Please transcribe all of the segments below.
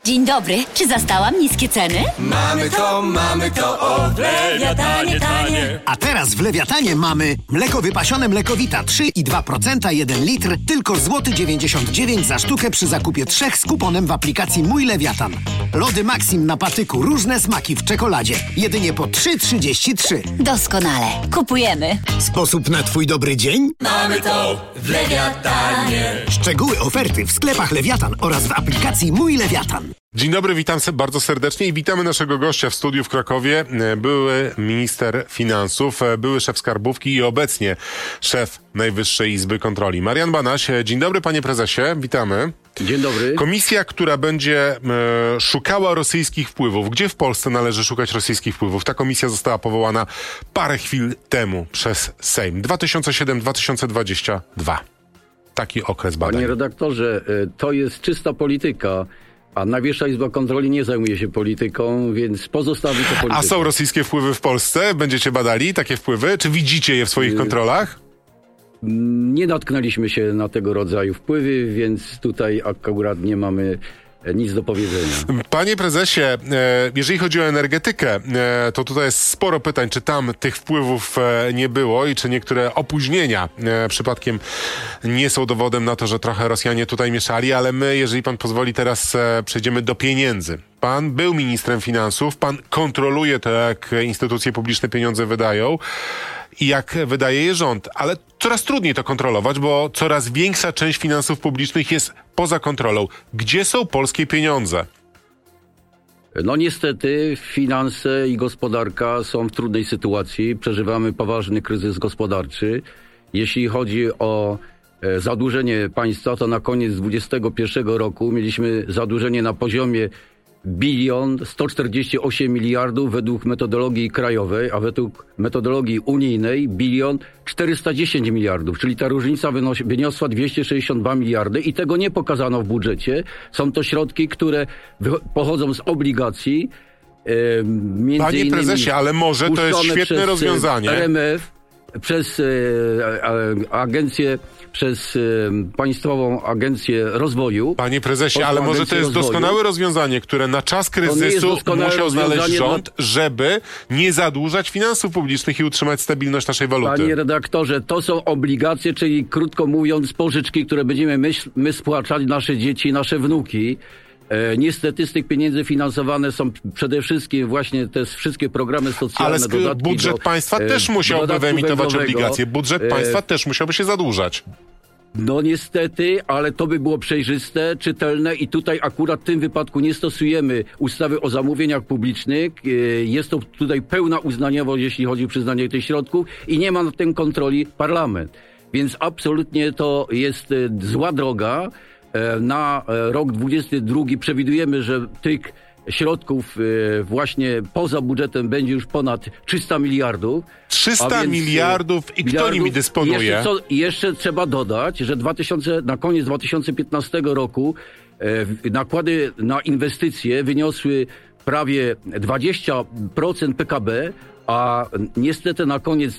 Dzień dobry, czy zastałam niskie ceny? Mamy to, o w Lewiatanie tanie. A teraz w Lewiatanie mamy mleko wypasione Mlekowita 3,2%, 1 litr, tylko złoty 99 za sztukę przy zakupie 3 z kuponem w aplikacji Mój Lewiatan. Lody Maxim na patyku, różne smaki w czekoladzie, jedynie po 3,33. Doskonale, kupujemy. Sposób na twój dobry dzień? Mamy to w Lewiatanie. Szczegóły oferty w sklepach Lewiatan oraz w aplikacji Mój Lewiatan. Dzień dobry, witam bardzo serdecznie i witamy naszego gościa w studiu w Krakowie. Były minister finansów, były szef skarbówki i obecnie szef Najwyższej Izby Kontroli. Marian Banaś. Dzień dobry, panie prezesie, witamy. Dzień dobry. Komisja, która będzie szukała rosyjskich wpływów. Gdzie w Polsce należy szukać rosyjskich wpływów? Ta komisja została powołana parę chwil temu przez Sejm. 2007-2022. Taki okres badań. Panie redaktorze, to jest czysta polityka. A Najwyższa Izba Kontroli nie zajmuje się polityką, więc pozostawi to politykę. A są rosyjskie wpływy w Polsce? Będziecie badali takie wpływy? Czy widzicie je w swoich kontrolach? Nie natknęliśmy się na tego rodzaju wpływy, więc tutaj akurat nie mamy nic do powiedzenia. Panie prezesie, jeżeli chodzi o energetykę, to tutaj jest sporo pytań, czy tam tych wpływów nie było i czy niektóre opóźnienia przypadkiem nie są dowodem na to, że trochę Rosjanie tutaj mieszali, ale my, jeżeli pan pozwoli, teraz przejdziemy do pieniędzy. Pan był ministrem finansów, pan kontroluje to, jak instytucje publiczne pieniądze wydają i jak wydaje je rząd, ale coraz trudniej to kontrolować, bo coraz większa część finansów publicznych jest poza kontrolą. Gdzie są polskie pieniądze? No niestety finanse i gospodarka są w trudnej sytuacji. Przeżywamy poważny kryzys gospodarczy. Jeśli chodzi o zadłużenie państwa, to na koniec 2021 roku mieliśmy zadłużenie na poziomie 1 148 miliardów według metodologii krajowej, a według metodologii unijnej 1 410 miliardów, czyli ta różnica wyniosła 262 miliardy i tego nie pokazano w budżecie. Są to środki, które pochodzą z obligacji. Panie prezesie, ale może to jest świetne rozwiązanie. RMF, przez agencję, przez Państwową Agencję Rozwoju. Panie prezesie, ale może to jest doskonałe rozwiązanie, które na czas kryzysu musiał znaleźć rząd, żeby nie zadłużać finansów publicznych i utrzymać stabilność naszej waluty. Panie redaktorze, to są obligacje, czyli krótko mówiąc pożyczki, które będziemy my spłacać, nasze dzieci, nasze wnuki. Niestety z tych pieniędzy finansowane są przede wszystkim właśnie te wszystkie programy socjalne. Ale budżet państwa też musiałby wyemitować obligacje. Budżet państwa też musiałby się zadłużać. No niestety, ale to by było przejrzyste, czytelne i tutaj akurat w tym wypadku nie stosujemy ustawy o zamówieniach publicznych. Jest to tutaj pełna uznaniowość, jeśli chodzi o przyznanie tych środków i nie ma nad tym kontroli parlament. Więc absolutnie to jest zła droga. Na rok 2022 przewidujemy, że tych środków właśnie poza budżetem będzie już ponad 300 miliardów. 300 miliardów i kto nimi dysponuje? Jeszcze trzeba dodać, że na koniec 2015 roku nakłady na inwestycje wyniosły prawie 20% PKB, a niestety na koniec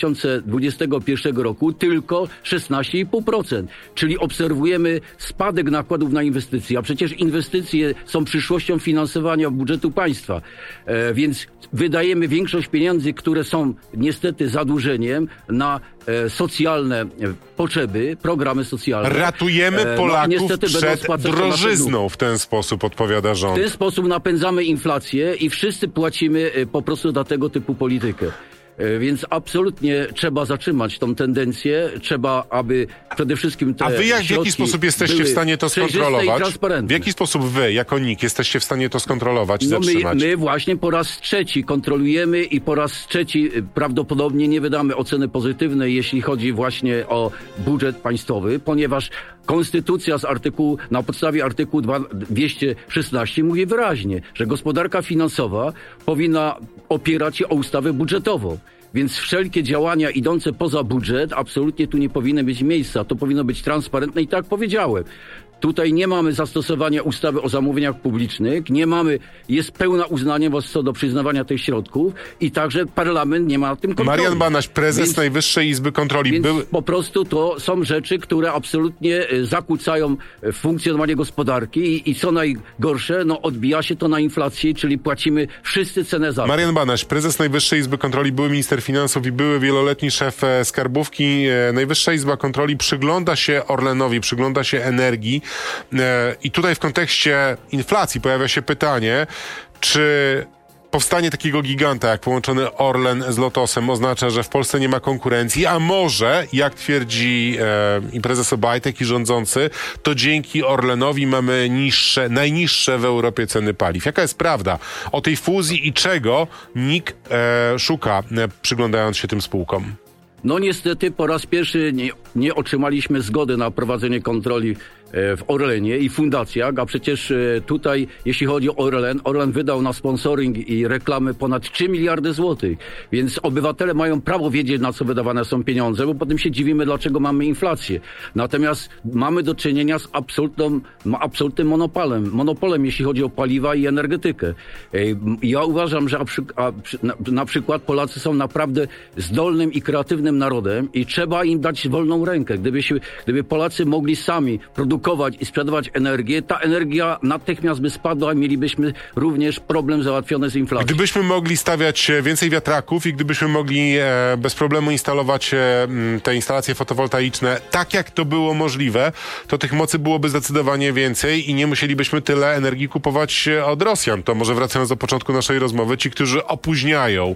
2021 roku tylko 16,5%. Czyli obserwujemy spadek nakładów na inwestycje, a przecież inwestycje są przyszłością finansowania budżetu państwa. Więc wydajemy większość pieniędzy, które są niestety zadłużeniem na socjalne potrzeby, programy socjalne. Ratujemy Polaków przed drożyzną w ten sposób, odpowiada rząd. W ten sposób napędzamy inflację i wszyscy płacimy po prostu za tego typu politykę. Więc absolutnie trzeba zatrzymać tą tendencję. Trzeba, aby przede wszystkim te A wy w jaki sposób jesteście w stanie to skontrolować? W jaki sposób wy, jako NIK, jesteście w stanie to skontrolować i zatrzymać? My właśnie po raz trzeci kontrolujemy i po raz trzeci prawdopodobnie nie wydamy oceny pozytywnej, jeśli chodzi właśnie o budżet państwowy, ponieważ Konstytucja na podstawie artykułu 216 mówi wyraźnie, że gospodarka finansowa powinna opierać się o ustawę budżetową. Więc wszelkie działania idące poza budżet absolutnie tu nie powinny mieć miejsca. To powinno być transparentne i tak jak powiedziałem. Tutaj nie mamy zastosowania ustawy o zamówieniach publicznych, jest pełne uznanie co do przyznawania tych środków i także parlament nie ma nad tym kontroli. Marian Banaś, prezes Najwyższej Izby Kontroli. Więc po prostu to są rzeczy, które absolutnie zakłócają funkcjonowanie gospodarki i co najgorsze, odbija się to na inflacji, czyli płacimy wszyscy cenę za to. Marian Banaś, prezes Najwyższej Izby Kontroli, były minister finansów i były wieloletni szef skarbówki. Najwyższa Izba Kontroli przygląda się Orlenowi, przygląda się energii i tutaj w kontekście inflacji pojawia się pytanie, czy powstanie takiego giganta jak połączony Orlen z Lotosem oznacza, że w Polsce nie ma konkurencji, a może, jak twierdzi i prezes Obajtek i rządzący, to dzięki Orlenowi mamy najniższe w Europie ceny paliw. Jaka jest prawda o tej fuzji i czego NIK szuka, przyglądając się tym spółkom? Niestety po raz pierwszy nie otrzymaliśmy zgody na prowadzenie kontroli w Orlenie i fundacjach, a przecież tutaj, jeśli chodzi o Orlen wydał na sponsoring i reklamy ponad 3 miliardy złotych, więc obywatele mają prawo wiedzieć, na co wydawane są pieniądze, bo potem się dziwimy, dlaczego mamy inflację. Natomiast mamy do czynienia z absolutnym monopolem, jeśli chodzi o paliwa i energetykę. Ja uważam, że na przykład Polacy są naprawdę zdolnym i kreatywnym narodem i trzeba im dać wolną rękę. Gdyby Polacy mogli sami produkować i sprzedawać energię, ta energia natychmiast by spadła i mielibyśmy również problem załatwiony z inflacją. Gdybyśmy mogli stawiać więcej wiatraków i gdybyśmy mogli bez problemu instalować te instalacje fotowoltaiczne tak, jak to było możliwe, to tych mocy byłoby zdecydowanie więcej i nie musielibyśmy tyle energii kupować od Rosjan. To może wracając do początku naszej rozmowy, ci, którzy opóźniają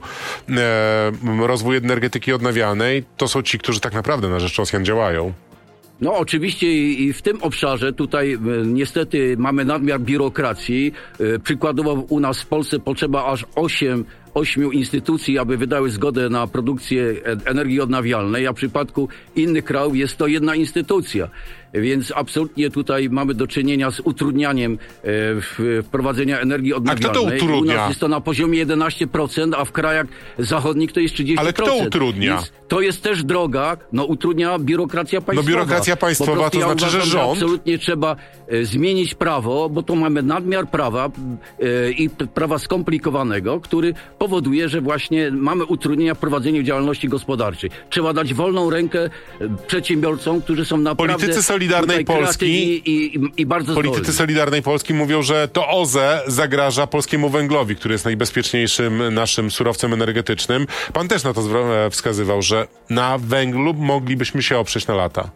rozwój energetyki odnawialnej, to są ci, którzy tak naprawdę na rzecz Rosjan działają. Oczywiście i w tym obszarze tutaj niestety mamy nadmiar biurokracji. Przykładowo u nas w Polsce potrzeba aż 8 instytucji, aby wydały zgodę na produkcję energii odnawialnej, a w przypadku innych krajów jest to jedna instytucja. Więc absolutnie tutaj mamy do czynienia z utrudnianiem wprowadzenia energii odnawialnej. A kto to utrudnia? U nas jest to na poziomie 11%, a w krajach zachodnich to jest 30%. Ale kto utrudnia? Więc to jest też droga, utrudnia biurokracja państwowa. Biurokracja państwowa to znaczy, że rząd... Absolutnie trzeba zmienić prawo, bo tu mamy nadmiar prawa i prawa skomplikowanego, który powoduje, że właśnie mamy utrudnienia w prowadzeniu działalności gospodarczej. Trzeba dać wolną rękę przedsiębiorcom, którzy są naprawdę... Politycy Solidarnej Polski i bardzo zdolni. Politycy Solidarnej Polski mówią, że to OZE zagraża polskiemu węglowi, który jest najbezpieczniejszym naszym surowcem energetycznym. Pan też na to wskazywał, że na węglu moglibyśmy się oprzeć na lata.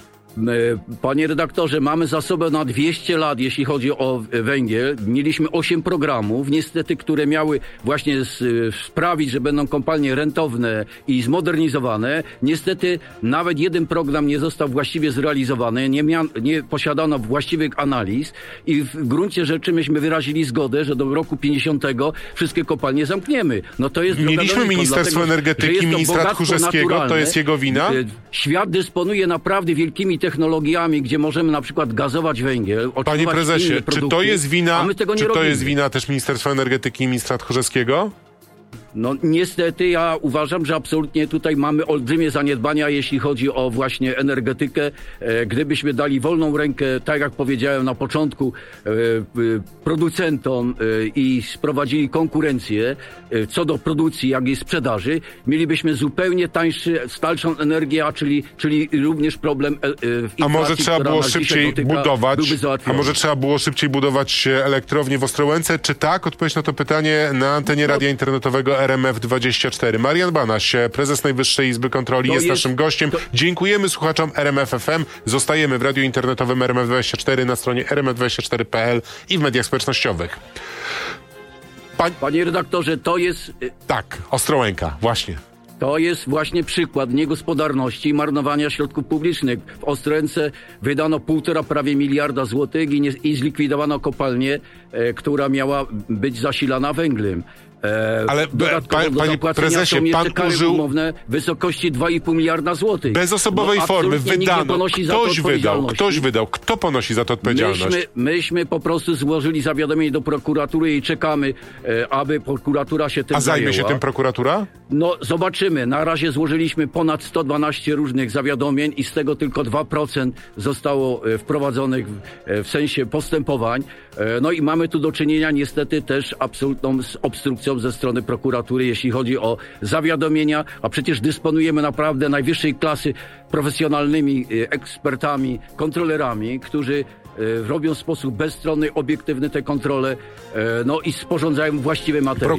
Panie redaktorze, mamy zasoby na 200 lat, jeśli chodzi o węgiel. Mieliśmy 8 programów, niestety, które miały właśnie sprawić, że będą kopalnie rentowne i zmodernizowane. Niestety nawet jeden program nie został właściwie zrealizowany, nie posiadano właściwych analiz i w gruncie rzeczy myśmy wyrazili zgodę, że do roku 50 wszystkie kopalnie zamkniemy. To jest Mieliśmy Ministerstwo Energetyki, ministra Tchórzewskiego, to jest jego wina? Świat dysponuje naprawdę wielkimi technologiami, gdzie możemy na przykład gazować węgiel. Panie prezesie, czy to jest wina też Ministerstwa Energetyki i ministra Tchórzewskiego? Niestety ja uważam, że absolutnie tutaj mamy olbrzymie zaniedbania, jeśli chodzi o właśnie energetykę. Gdybyśmy dali wolną rękę, tak jak powiedziałem na początku, producentom i sprowadzili konkurencję co do produkcji, jak i sprzedaży, mielibyśmy zupełnie tańszą energię, czyli również problem inflacji, a może trzeba było szybciej budować? A może trzeba było szybciej budować elektrownię w Ostrołęce? Czy tak? Odpowiedź na to pytanie na antenie radia internetowego RMF24. Marian Banaś, prezes Najwyższej Izby Kontroli, jest naszym gościem. Dziękujemy słuchaczom RMF FM. Zostajemy w radiu internetowym RMF24 na stronie rmf24.pl i w mediach społecznościowych. Panie redaktorze, to jest... Tak, Ostrołęka, właśnie. To jest właśnie przykład niegospodarności i marnowania środków publicznych. W Ostrołęce wydano 1,5 prawie miliarda złotych i zlikwidowano kopalnię, która miała być zasilana węglem. Ale dodatkowo do panie zapłacenia prezesie, są jeszcze pan kary użył umowne w wysokości 2,5 miliarda złotych. bezosobowej formy, absolutnie nikt nie wydano, ponosi za to ktoś wydał. Kto ponosi za to odpowiedzialność? Myśmy po prostu złożyli zawiadomienie do prokuratury i czekamy, aby prokuratura się tym A zajmie się zajęła. tym prokuratura? No zobaczymy. Na razie złożyliśmy ponad 112 różnych zawiadomień i z tego tylko 2% zostało wprowadzonych w sensie postępowań. No i mamy tu do czynienia niestety też absolutną z obstrukcją ze strony prokuratury, jeśli chodzi o zawiadomienia, a przecież dysponujemy naprawdę najwyższej klasy profesjonalnymi ekspertami, kontrolerami, którzy robią w sposób bezstronny, obiektywny te kontrole, no i sporządzają właściwy materiał.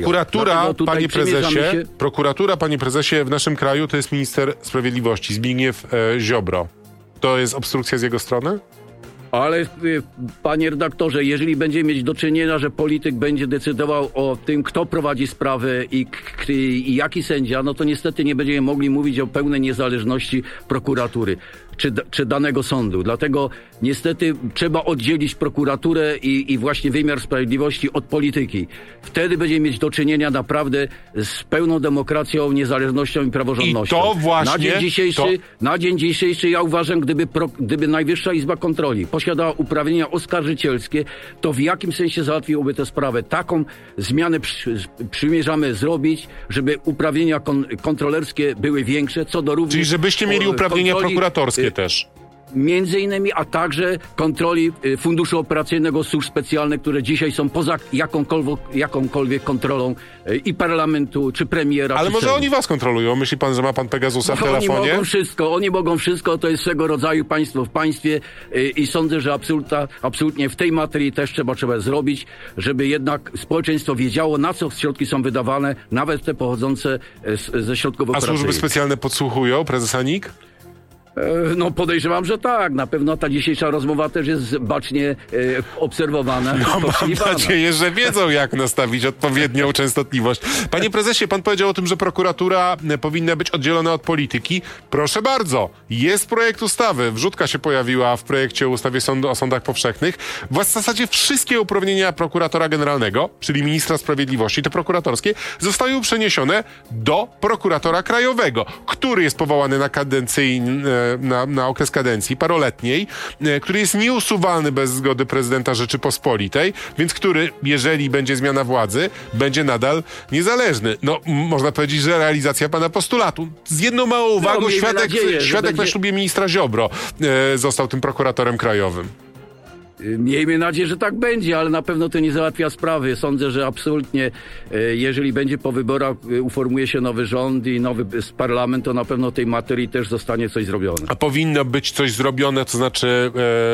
Prokuratura, panie prezesie, w naszym kraju to jest minister sprawiedliwości, Zbigniew Ziobro. To jest obstrukcja z jego strony? Ale panie redaktorze, jeżeli będziemy mieć do czynienia, że polityk będzie decydował o tym, kto prowadzi sprawę i jaki sędzia, no to niestety nie będziemy mogli mówić o pełnej niezależności prokuratury czy danego sądu. Dlatego niestety trzeba oddzielić prokuraturę i właśnie wymiar sprawiedliwości od polityki. Wtedy będziemy mieć do czynienia naprawdę z pełną demokracją, niezależnością i praworządnością. I to właśnie... Na dzień dzisiejszy ja uważam, gdyby Najwyższa Izba Kontroli posiadała uprawnienia oskarżycielskie, to w jakim sensie załatwiłoby tę sprawę? Taką zmianę przymierzamy zrobić, żeby uprawnienia kontrolerskie były większe, co do również... Czyli żebyście mieli uprawnienia prokuratorskie też. Między innymi, a także kontroli Funduszu Operacyjnego Służb Specjalnych, które dzisiaj są poza jakąkolwiek kontrolą i parlamentu, czy premiera. Ale czy może Sejmu. oni was kontrolują? Myśli pan, że ma pan Pegasusa w telefonie? Oni mogą wszystko, to jest swego rodzaju państwo w państwie i sądzę, że absolutnie w tej materii też trzeba zrobić, żeby jednak społeczeństwo wiedziało, na co środki są wydawane, nawet te pochodzące ze środków operacyjnych. A służby specjalne podsłuchują prezesa NIK? No podejrzewam, że tak. Na pewno ta dzisiejsza rozmowa też jest bacznie obserwowana. No mam nadzieję, że wiedzą, jak nastawić odpowiednią częstotliwość. Panie prezesie, pan powiedział o tym, że prokuratura powinna być oddzielona od polityki. Proszę bardzo, jest projekt ustawy. Wrzutka się pojawiła w projekcie ustawy o sądach powszechnych. W zasadzie wszystkie uprawnienia prokuratora generalnego, czyli ministra sprawiedliwości, te prokuratorskie, zostają przeniesione do prokuratora krajowego, który jest powołany na okres kadencji paroletniej, który jest nieusuwalny bez zgody prezydenta Rzeczypospolitej, więc który, jeżeli będzie zmiana władzy, będzie nadal niezależny. No, można powiedzieć, że realizacja pana postulatu. Z jedną małą uwagą, świadek na ślubie ministra Ziobro został tym prokuratorem krajowym. Miejmy nadzieję, że tak będzie, ale na pewno to nie załatwia sprawy. Sądzę, że absolutnie, jeżeli będzie po wyborach, uformuje się nowy rząd i nowy parlament, to na pewno tej materii też zostanie coś zrobione. A powinno być coś zrobione, to znaczy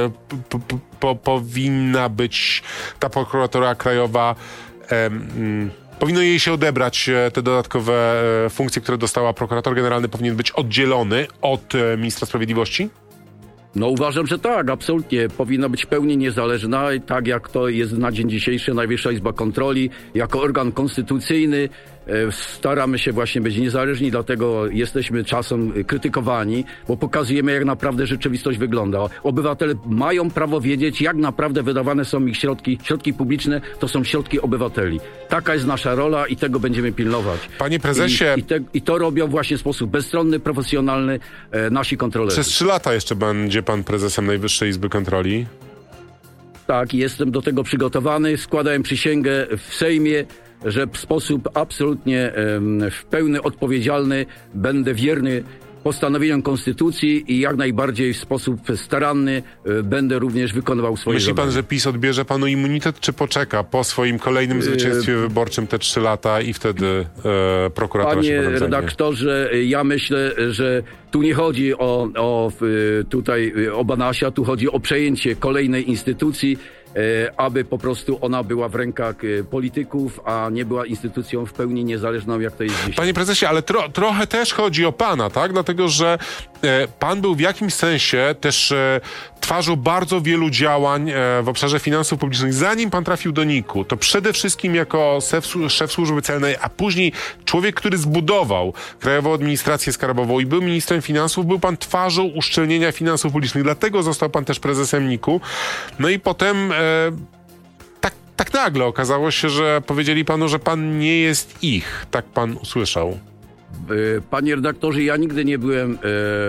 powinna być ta prokuratura krajowa... Powinno jej się odebrać te dodatkowe funkcje, które dostała prokurator generalny, powinien być oddzielony od ministra sprawiedliwości? No uważam, że tak, absolutnie. Powinna być w pełni niezależna, tak jak to jest na dzień dzisiejszy Najwyższa Izba Kontroli, jako organ konstytucyjny. Staramy się właśnie być niezależni, dlatego jesteśmy czasem krytykowani, bo pokazujemy, jak naprawdę rzeczywistość wygląda. Obywatele mają prawo wiedzieć, jak naprawdę wydawane są ich środki. Środki publiczne to są środki obywateli. Taka jest nasza rola i tego będziemy pilnować. Panie prezesie... I to robią właśnie w sposób bezstronny, profesjonalny nasi kontrolerzy. Przez 3 lata jeszcze będzie pan prezesem Najwyższej Izby Kontroli? Tak, jestem do tego przygotowany. Składałem przysięgę w Sejmie, że w sposób absolutnie w pełny odpowiedzialny będę wierny postanowieniom Konstytucji i jak najbardziej w sposób staranny będę również wykonywał swoje Myśli pan, zadania. że PiS odbierze panu immunitet, czy poczeka po swoim kolejnym zwycięstwie wyborczym te 3 lata i wtedy prokuratura się potem zajmie? Panie redaktorze, ja myślę, że tu nie chodzi o Banasia, tu chodzi o przejęcie kolejnej instytucji, aby po prostu ona była w rękach polityków, a nie była instytucją w pełni niezależną, jak to jest dzisiaj. Panie prezesie, ale trochę też chodzi o pana, tak? Dlatego, że pan był w jakimś sensie też twarzą bardzo wielu działań w obszarze finansów publicznych. Zanim pan trafił do NIK-u, to przede wszystkim jako szef służby celnej, a później człowiek, który zbudował Krajową Administrację Skarbową i był ministrem finansów, był pan twarzą uszczelnienia finansów publicznych. Dlatego został pan też prezesem NIK-u. No i potem tak nagle okazało się, że powiedzieli panu, że pan nie jest ich. Tak pan usłyszał. Panie redaktorze, ja nigdy nie byłem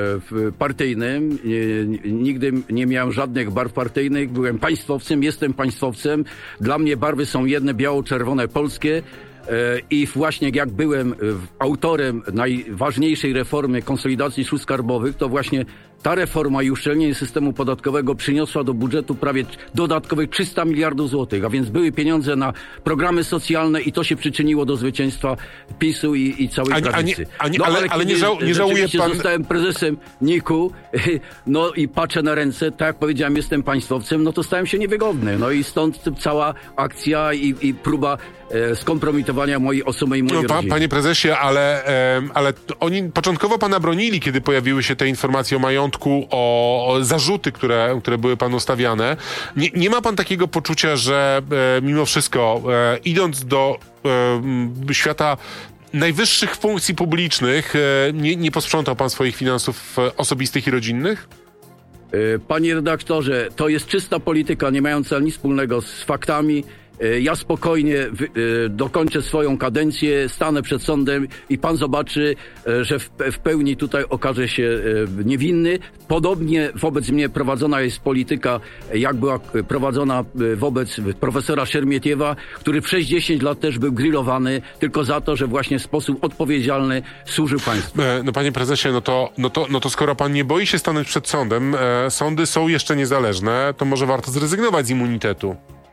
partyjnym, nigdy nie miałem żadnych barw partyjnych, byłem państwowcem, jestem państwowcem. Dla mnie barwy są jedne, biało-czerwone, polskie. I właśnie jak byłem autorem najważniejszej reformy konsolidacji służb skarbowych, to właśnie ta reforma i uszczelnienie systemu podatkowego przyniosła do budżetu prawie dodatkowych 300 miliardów złotych, a więc były pieniądze na programy socjalne i to się przyczyniło do zwycięstwa PiS-u i całej prawicy. Ale nie żałuje pan... Zostałem prezesem NIK-u, no i patrzę na ręce, tak jak powiedziałem, jestem państwowcem, no to stałem się niewygodny. No i stąd cała akcja i próba skompromitowania mojej osoby i mojej rodziny. Panie prezesie, ale oni początkowo pana bronili, kiedy pojawiły się te informacje o majątku, o zarzuty, które były panu stawiane. Nie ma pan takiego poczucia, że mimo wszystko, idąc do świata najwyższych funkcji publicznych, nie posprzątał pan swoich finansów osobistych i rodzinnych? Panie redaktorze, to jest czysta polityka, nie mająca nic wspólnego z faktami. Ja spokojnie dokończę swoją kadencję, stanę przed sądem i pan zobaczy, że w pełni tutaj okaże się niewinny. Podobnie wobec mnie prowadzona jest polityka, jak była prowadzona wobec profesora Szermietiewa, który przez 10 lat też był grillowany tylko za to, że właśnie w sposób odpowiedzialny służył państwu. No panie prezesie, no to skoro pan nie boi się stanąć przed sądem, sądy są jeszcze niezależne, to może warto zrezygnować z immunitetu.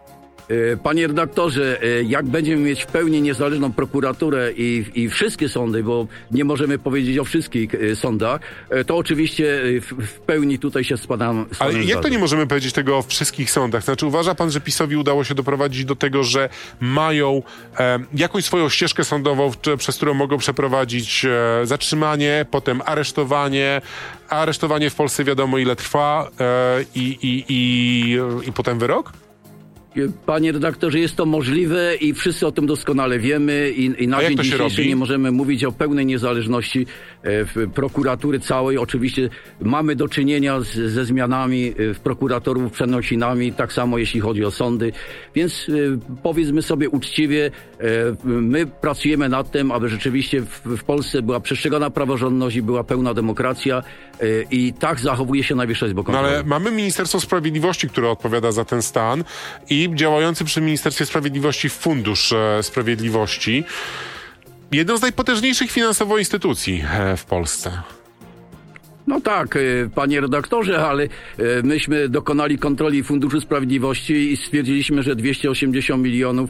Panie redaktorze, jak będziemy mieć w pełni niezależną prokuraturę i wszystkie sądy, bo nie możemy powiedzieć o wszystkich sądach, to oczywiście w pełni tutaj się spadam. Ale jak to nie możemy powiedzieć tego o wszystkich sądach? Znaczy uważa pan, że PiS-owi udało się doprowadzić do tego, że mają jakąś swoją ścieżkę sądową, przez którą mogą przeprowadzić zatrzymanie, potem aresztowanie, a aresztowanie w Polsce wiadomo ile trwa i potem wyrok? Panie redaktorze, jest to możliwe i wszyscy o tym doskonale wiemy i na dzień dzisiejszy nie możemy mówić o pełnej niezależności prokuratury całej. Oczywiście mamy do czynienia ze zmianami w prokuratorów, przenosinami, tak samo jeśli chodzi o sądy. Więc powiedzmy sobie uczciwie, my pracujemy nad tym, aby rzeczywiście w Polsce była przestrzegana praworządność i była pełna demokracja i tak zachowuje się Najwyższa Izba Kontroli. No ale mamy Ministerstwo Sprawiedliwości, które odpowiada za ten stan i działający przy Ministerstwie Sprawiedliwości Fundusz Sprawiedliwości. Jedną z najpotężniejszych finansowo instytucji w Polsce. No tak, panie redaktorze, ale myśmy dokonali kontroli Funduszu Sprawiedliwości i stwierdziliśmy, że 280 milionów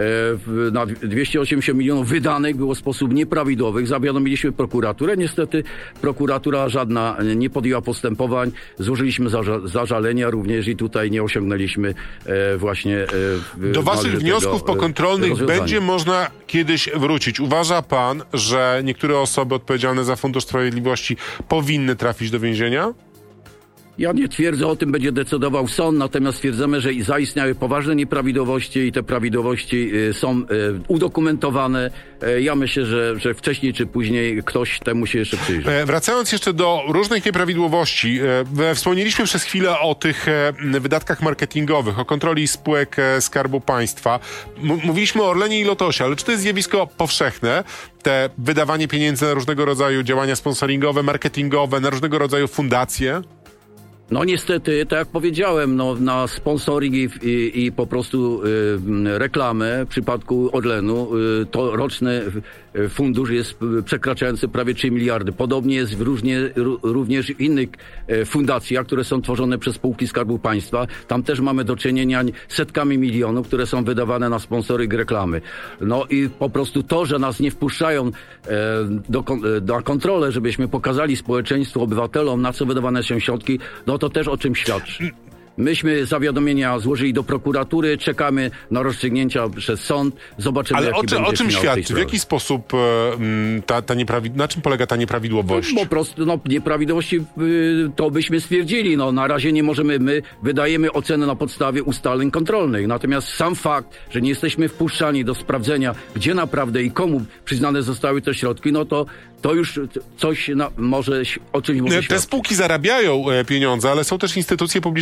wydanych było w sposób nieprawidłowy. Zawiadomiliśmy prokuraturę. Niestety prokuratura żadna nie podjęła postępowań. Złożyliśmy zażalenia również i tutaj nie osiągnęliśmy właśnie... Do waszych wniosków pokontrolnych będzie można kiedyś wrócić. Uważa pan, że niektóre osoby odpowiedzialne za Fundusz Sprawiedliwości powinny trafić do więzienia? Ja nie twierdzę, o tym będzie decydował sąd, natomiast stwierdzamy, że zaistniały poważne nieprawidłowości i te prawidłowości są udokumentowane. Ja myślę, że wcześniej czy później ktoś temu się jeszcze przyjrzy. Wracając jeszcze do różnych nieprawidłowości, wspomnieliśmy przez chwilę o tych wydatkach marketingowych, o kontroli spółek Skarbu Państwa. Mówiliśmy o Orlenie i Lotosie, ale czy to jest zjawisko powszechne? Te wydawanie pieniędzy na różnego rodzaju działania sponsoringowe, marketingowe, na różnego rodzaju fundacje? No niestety, tak jak powiedziałem, na sponsoring i po prostu reklamę w przypadku Orlenu to roczny fundusz jest przekraczający prawie 3 miliardy. Podobnie jest również w innych fundacjach, które są tworzone przez spółki Skarbu Państwa. Tam też mamy do czynienia setkami milionów, które są wydawane na sponsoring reklamy. No i po prostu to, że nas nie wpuszczają na kontrolę, żebyśmy pokazali społeczeństwu, obywatelom, na co wydawane są środki, no to też o czym świadczy. Myśmy zawiadomienia złożyli do prokuratury, czekamy na rozstrzygnięcia przez sąd, zobaczymy, ale jaki będzie o czym finał świadczy? W jaki sposób na czym polega ta nieprawidłowość? Po prostu nieprawidłowości to byśmy stwierdzili. Na razie nie możemy, my wydajemy ocenę na podstawie ustaleń kontrolnych. Natomiast sam fakt, że nie jesteśmy wpuszczani do sprawdzenia, gdzie naprawdę i komu przyznane zostały te środki, no to już coś może o czymś może świadczyć. Te spółki zarabiają pieniądze, ale są też instytucje publiczne, które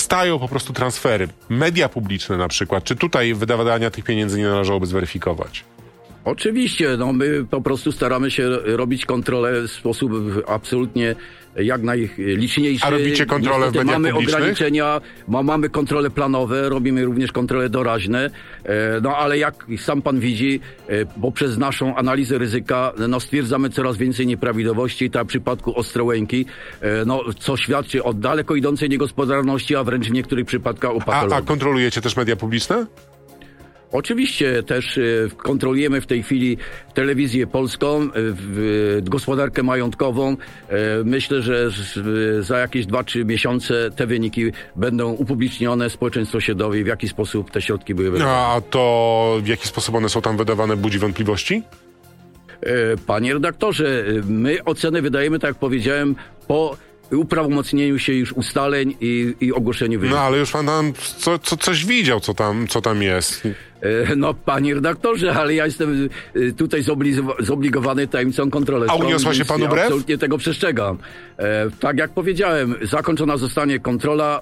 dostają po prostu transfery. Media publiczne na przykład. Czy tutaj wydawania tych pieniędzy nie należałoby zweryfikować? Oczywiście, no my po prostu staramy się robić kontrolę w sposób absolutnie jak najliczniejszy. A robicie kontrolę w mediach mamy publicznych? Ograniczenia, mamy kontrole planowe, robimy również kontrole doraźne, no ale jak sam pan widzi, poprzez naszą analizę ryzyka, no stwierdzamy coraz więcej nieprawidłowości, tak w przypadku Ostrołęki, no co świadczy o daleko idącej niegospodarności, a wręcz w niektórych przypadkach o patologii. A kontrolujecie też media publiczne? Oczywiście też kontrolujemy w tej chwili telewizję polską, gospodarkę majątkową. Myślę, że za jakieś 2-3 miesiące te wyniki będą upublicznione, społeczeństwo się dowie, w jaki sposób te środki były wydawane. A to w jaki sposób one są tam wydawane budzi wątpliwości? Panie redaktorze, my ocenę wydajemy, tak jak powiedziałem, po uprawomocnieniu się już ustaleń i ogłoszeniu wyników. No ale już pan tam coś widział, co tam jest. No, panie redaktorze, ale ja jestem tutaj zobligowany tajemnicą kontrolną. A uniosła się panu brew? Absolutnie tego przestrzegam. Tak jak powiedziałem, zakończona zostanie kontrola,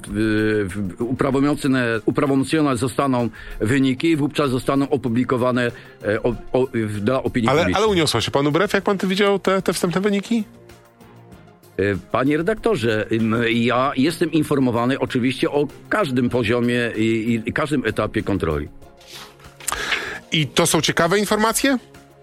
uprawomocnione zostaną wyniki i wówczas zostaną opublikowane dla opinii publicznej. Ale uniosła się panu brew, jak pan widział te wstępne wyniki? Panie redaktorze, ja jestem informowany oczywiście o każdym poziomie i każdym etapie kontroli. I to są ciekawe informacje?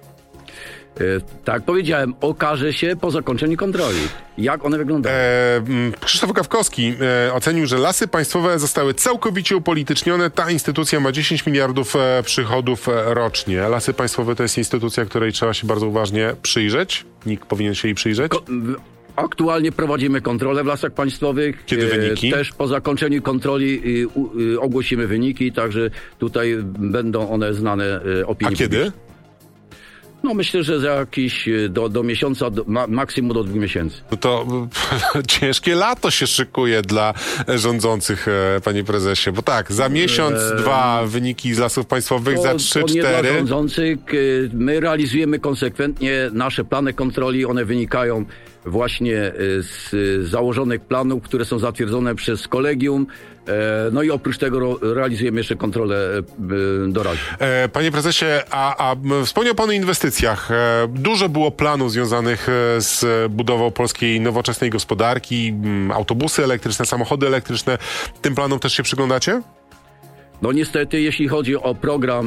Tak powiedziałem, okaże się po zakończeniu kontroli. Jak one wyglądają? Krzysztof Gawkowski ocenił, że Lasy Państwowe zostały całkowicie upolitycznione. Ta instytucja ma 10 miliardów przychodów rocznie. Lasy Państwowe to jest instytucja, której trzeba się bardzo uważnie przyjrzeć. NIK powinien się jej przyjrzeć. Aktualnie prowadzimy kontrolę w Lasach Państwowych. Kiedy wyniki? Też po zakończeniu kontroli ogłosimy wyniki, także tutaj będą one znane opinii. A kiedy? publicznej. No myślę, że za jakieś do miesiąca, maksimum do 2 miesięcy. No to ciężkie lato się szykuje dla rządzących, panie prezesie. Bo tak, za miesiąc, 2 wyniki z Lasów Państwowych, za 3, 4. Nie dla rządzących. My realizujemy konsekwentnie nasze plany kontroli. One wynikają właśnie z założonych planów, które są zatwierdzone przez kolegium. No i oprócz tego realizujemy jeszcze kontrolę doraźną. Panie prezesie, a wspomniał pan o inwestycjach. Dużo było planów związanych z budową polskiej nowoczesnej gospodarki, autobusy elektryczne, samochody elektryczne. Tym planom też się przyglądacie? No niestety, jeśli chodzi o program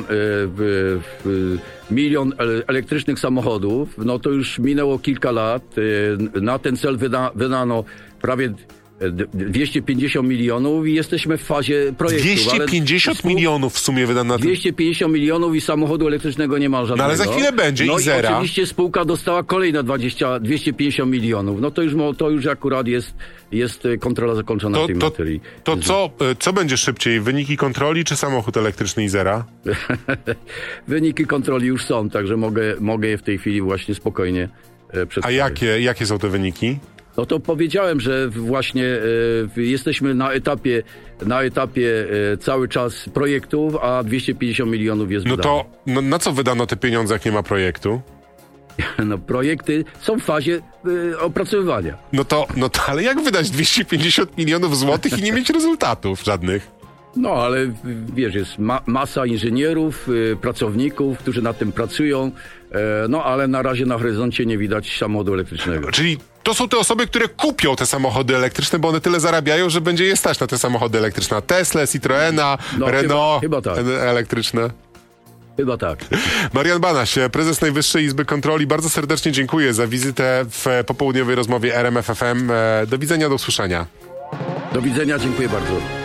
1 000 000 elektrycznych samochodów, no to już minęło kilka lat. Na ten cel wydano prawie 250 milionów i jesteśmy w fazie projektu. 250 milionów w sumie wydano na 250 milionów i samochodu elektrycznego nie ma żadnego. No ale za chwilę będzie no i zera. No oczywiście spółka dostała kolejne 250 milionów. No to już akurat jest kontrola zakończona w tej materii. To co będzie szybciej? Wyniki kontroli czy samochód elektryczny i zera? Wyniki kontroli już są, także mogę je w tej chwili właśnie spokojnie przedstawić. A jakie są te wyniki? No to powiedziałem, że właśnie jesteśmy na etapie cały czas projektów, a 250 milionów jest wydane. No to na co wydano te pieniądze, jak nie ma projektu? No projekty są w fazie opracowywania. No to ale jak wydać 250 milionów złotych i nie mieć rezultatów żadnych? No ale wiesz, jest masa inżynierów, pracowników, którzy nad tym pracują, no ale na razie na horyzoncie nie widać samochodu elektrycznego. Czyli to są te osoby, które kupią te samochody elektryczne, bo one tyle zarabiają, że będzie je stać na te samochody elektryczne. Tesla, Citroena, Renault chyba tak. Elektryczne. Chyba tak. Marian Banaś, prezes Najwyższej Izby Kontroli. Bardzo serdecznie dziękuję za wizytę w popołudniowej rozmowie RMF FM. Do widzenia, do usłyszenia. Do widzenia, dziękuję bardzo.